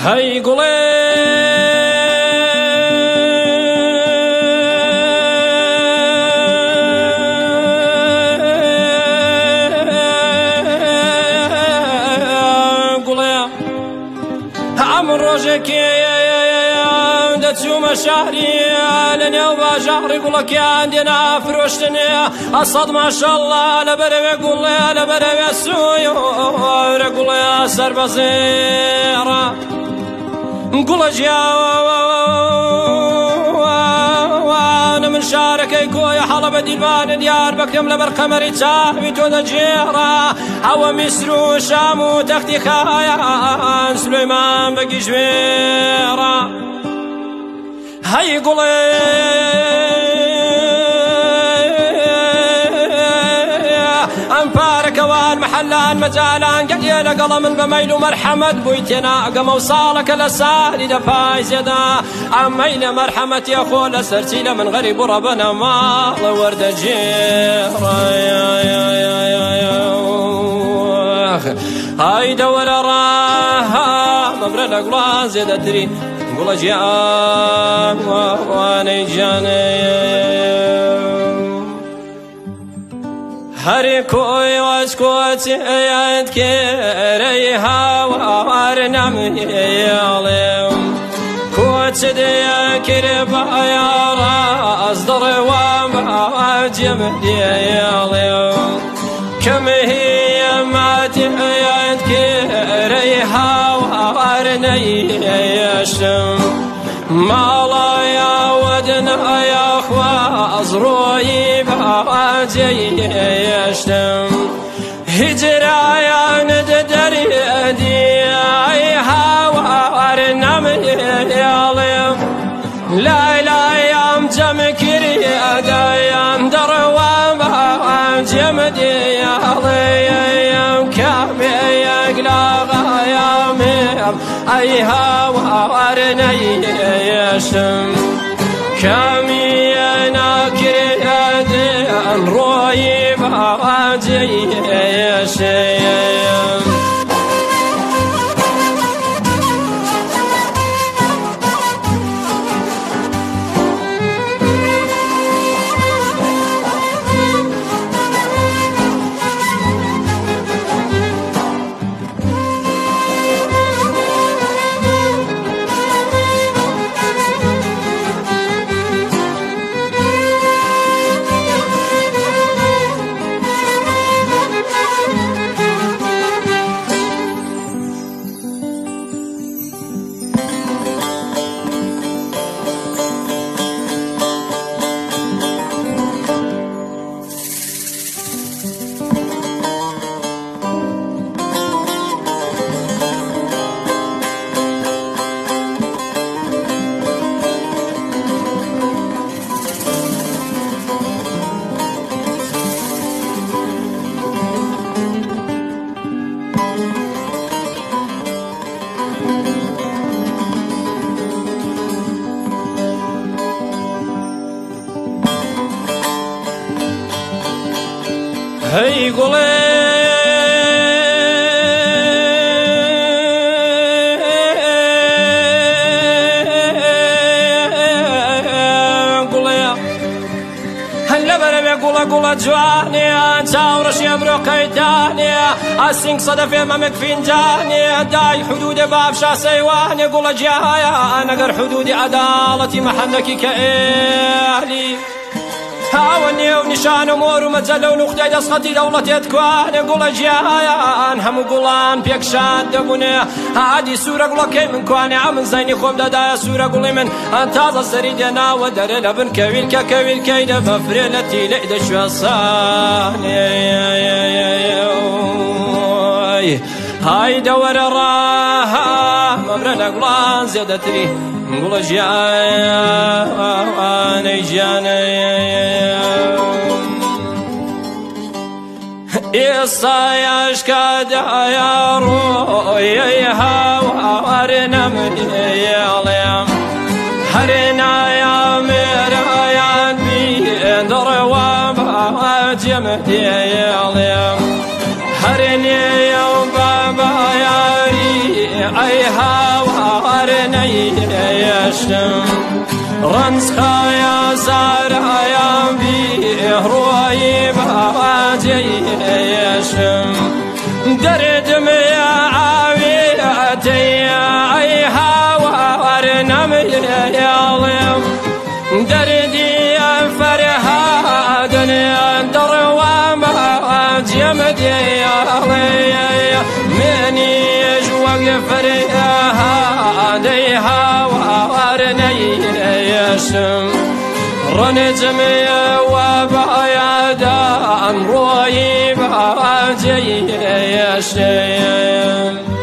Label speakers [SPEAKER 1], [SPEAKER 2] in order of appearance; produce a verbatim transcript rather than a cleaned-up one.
[SPEAKER 1] هەی گوڵێ گوڵێ ئەم ڕۆژێکی دەچوومە شاری لە نێو باژاڕی گوڵەکیان دێنا فرۆشتنێ ئەسەد ماشەڵڵا لەبەرەوێ گوڵێ لەبەرەوێ سوورە گوڵێ سەربەزێڕە گوڵە جیاوانە من شارەکەی کۆیە هەڵە بە دیوانە دیار بەکەم لەبەر قەمەری چاوی تۆ دەجێڕە ئەوە میسر و شام و تەختی خایان سلێمان بەگی ژوێڕە هەی گوڵێ ئەم پارەکەوان محەلان مەجالان گەڵێ لەگەڵە من بە مەیل و مەرحەمەت بووی تێنا ئەگەمە و ساڵەکە لە سالی دەپای زێدا ئەم مەیلە مەرحەمەتیە خۆ لە سەرچی لە من غەریب و ڕەبەنە ماڵە وەردەجێڕە ئای دەوەرە ڕاها مەبرە لە گوڵان زێدەتری گوڵە جیاوانەی جانەیە هەری کۆی واز کۆچێت کێرەی هاوار نەمێڵێم کۆچ دێ کرێ بەیا ڕاز دڵێوام باجێم دێڵێم کەمهیە ماتێت کێرەی هاوار نەیێشم ماڵایا وەدنەیا خواز ڕۆیی باجێیێشتم هیجرایانت دەرێدی ئەی هاوار نەمێڵێم لای لایم جەم کردایان دەڕەوام باجێم دێڵێم کامێیەک لاغایامێم ئەی هاوار نەیێشم کامیە ناکرێدێن ڕۆیی باجێیێشم هەی گوڵێ گوڵێ هەن لەبەرەوێ گوڵە گوڵە جوانێ چاوڕەشیە برۆکەیتانێ ئاسینگ سەدەفێ مەمێک فینجانێ دای حدودێ بابشا سەیوانێ گوڵە جیایە ئەگەر حدودی عەداڵەتی مەحەمدەکی کە ئێلی هاوە نێو نیشان و مۆر و مەجەلە و نوختەی دەستخەتی دەوڵەتێت کوانێ گوڵە جیایان هەموو گوڵان پێکشان دەبوونێ هادی سوورە گوڵەکەی من کوانێ ئەمن زەینی خۆم دەدایە سوورە گوڵی من ئەن تازە سەری دێناوە دەرێ لە بن کەویلکە کەویلکەی دەبەفرێ لە تیلەی دەشوێسانێ های دەوەرە ڕاها مەبرە لە گوڵان زێدەتری گوڵە ژیانەی ژیانەیە ئێستا یاشکادایە ڕۆیەی هاوار نەمێڵێم هەرێ نایە مێرایان بێن دەڕێوام باجێم دێڵێم هەرێ نێیە و بابایاری ئەی هاوار نيشتم رنز خايا زارعيا بيه روي باجيشم دردم يا عاويتي اي هاورنم يالم دردي فرهادن دروا ما جمدي يالي مني جوق فرهادي هاورني يشم رنجمي وبعيدان روي باجي يشم